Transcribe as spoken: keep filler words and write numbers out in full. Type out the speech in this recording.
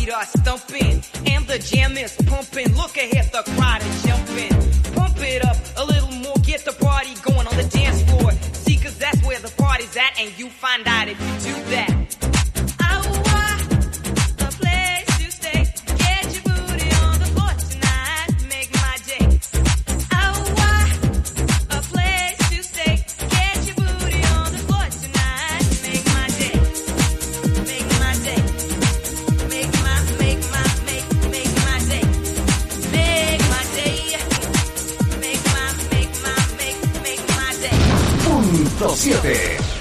feet are stumping and the jam is pumping. Look ahead, the crowd is jumping. Pump it up a little more, get the party going on the dance floor. See, cause that's where the party's at, and you find out if you do that. siete